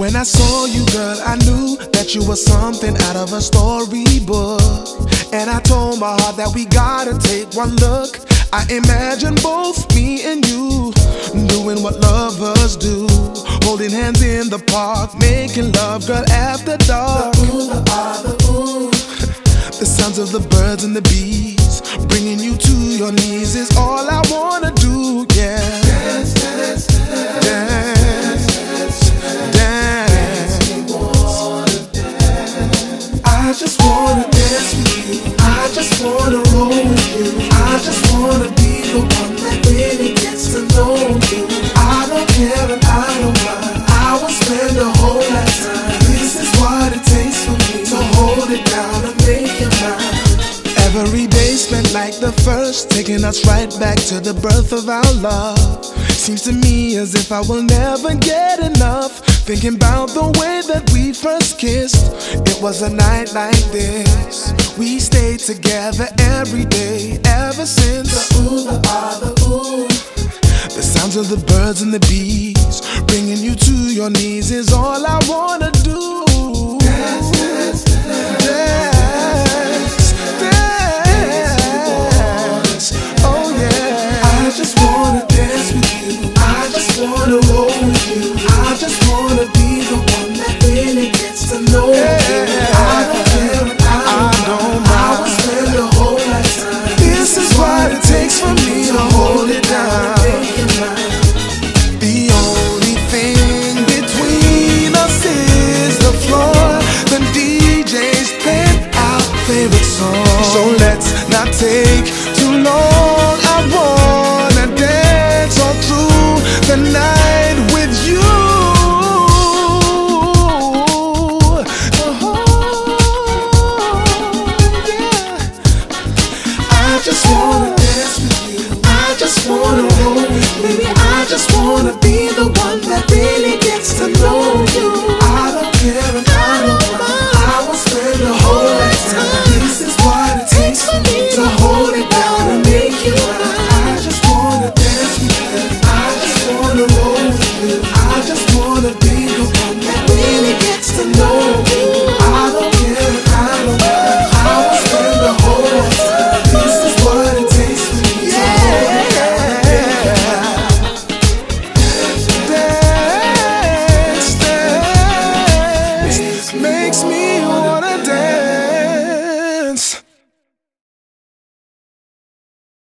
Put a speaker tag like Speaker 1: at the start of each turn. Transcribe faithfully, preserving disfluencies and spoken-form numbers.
Speaker 1: When I saw you, girl, I knew that you were something out of a storybook. And I told my heart that we gotta take one look. I imagine both me and you doing what lovers do, holding hands in the park, making love, girl, after dark. The ooh, the ah, the ooh. The sounds of the birds and the bees, bringing you to your knees is all I wanna do, yeah. Dance, dance, dance, dance, dance, dance. I just wanna dance with you. I just wanna roll with you. I just wanna be the one that really gets to know you. I don't care and I don't mind. I will spend a whole lifetime. This is what it takes for me to hold it down and make it mine. Every day spent like the first, taking us right back to the birth of our love. Seems to me as if I will never get enough, thinking about the way that we first kissed. It was a night like this. We stayed together every day ever since. The ooh, the ah, the ooh. The sounds of the birds and the bees, bringing you to your knees is all I wanna do. Dance, dance, dance, dance, dance. Oh yeah. I just wanna dance with you. I just wanna roll with you. I just wanna be the one that really gets to know you.